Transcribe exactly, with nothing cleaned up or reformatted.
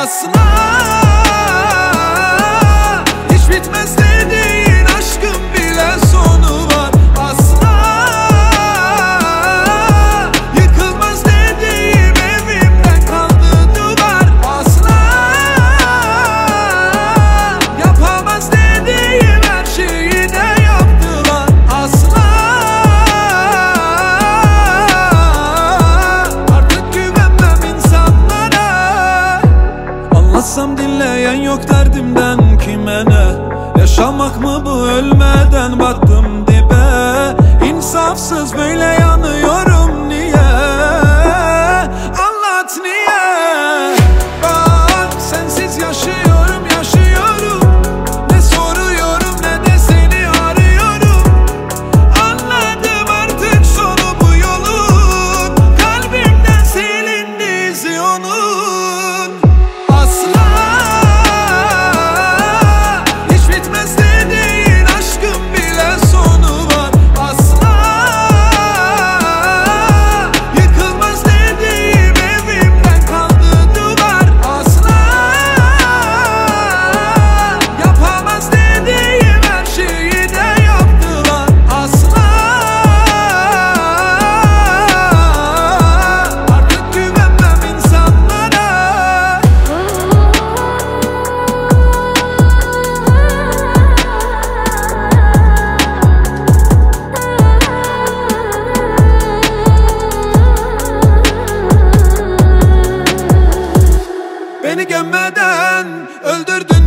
Asla hiç bitmez dediğin aşkın bile sonu var. Asla yıkılmaz dediğim evimden kaldı duvar. Asla yapamaz dediğim her şeyi de yaptılar. Asla artık güvenmem insanlara. Anlatsam dinleyen yok derdimden kime ne? Yaşamak mı bu ölmeden battım dibe. İnsafsız böyle yanıyorum niye? Anlat niye? Bak sensiz yaşıyorum yaşıyorum. Ne soruyorum ne de seni arıyorum. Anladım artık sonu bu yolun. Kalbimden silindi izi onun. Asla hiç bitmez dediğin aşkın bile sonu var. Asla yıkılmaz dediğim evimden kaldı duvar. Asla yapamaz dediğim her şeyi de yaptılar. Asla artık güvenmem insanlara. Beni gömmeden öldürdün